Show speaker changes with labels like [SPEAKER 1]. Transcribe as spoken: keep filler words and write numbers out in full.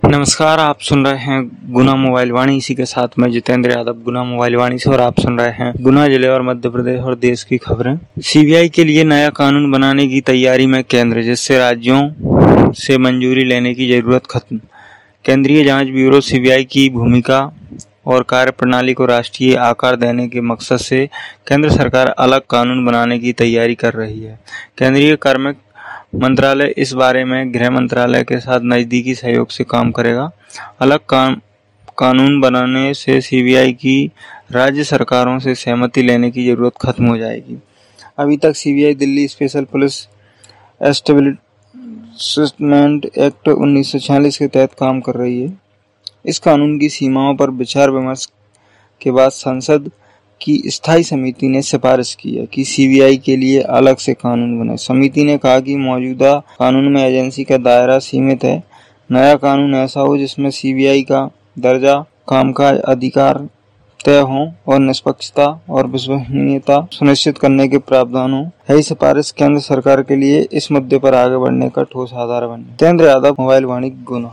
[SPEAKER 1] नमस्कार, आप सुन रहे हैं गुना मोबाइल वाणी। इसी के साथ मैं जितेंद्र यादव गुना मोबाइल वाणी से, और आप सुन रहे हैं गुना जिले और मध्य प्रदेश और देश की खबरें। सीबीआई के लिए नया कानून बनाने की तैयारी में केंद्र, जिससे राज्यों से मंजूरी लेने की जरूरत खत्म। केंद्रीय जांच ब्यूरो सीबीआई की भूमिका और कार्यप्रणाली को राष्ट्रीय आकार देने के मकसद से केंद्र सरकार अलग कानून बनाने की तैयारी कर रही है। केंद्रीय कार्मिक मंत्रालय इस बारे में गृह मंत्रालय के साथ नजदीकी सहयोग से काम करेगा। अलग काम कानून बनाने से सीबीआई की राज्य सरकारों से सहमति लेने की जरूरत खत्म हो जाएगी। अभी तक CBI Delhi special police establishment act उन्नीस सौ छियालीस के तहत काम कर रही है। इस कानून की सीमाओं पर विचार विमर्श के बाद संसद की स्थायी समिति ने सिफारिश की है कि सीबीआई के लिए अलग से कानून बने। समिति ने कहा कि मौजूदा कानून में एजेंसी का दायरा सीमित है। नया कानून ऐसा हो जिसमें सीबीआई का दर्जा, कामकाज, अधिकार तय हो और निष्पक्षता और विश्वसनीयता सुनिश्चित करने के प्रावधान हो। यही सिफारिश केंद्र सरकार के लिए इस मुद्दे पर आगे बढ़ने का ठोस आधार बने। जितेंद्र यादव, मोबाइल वाणी, गुना।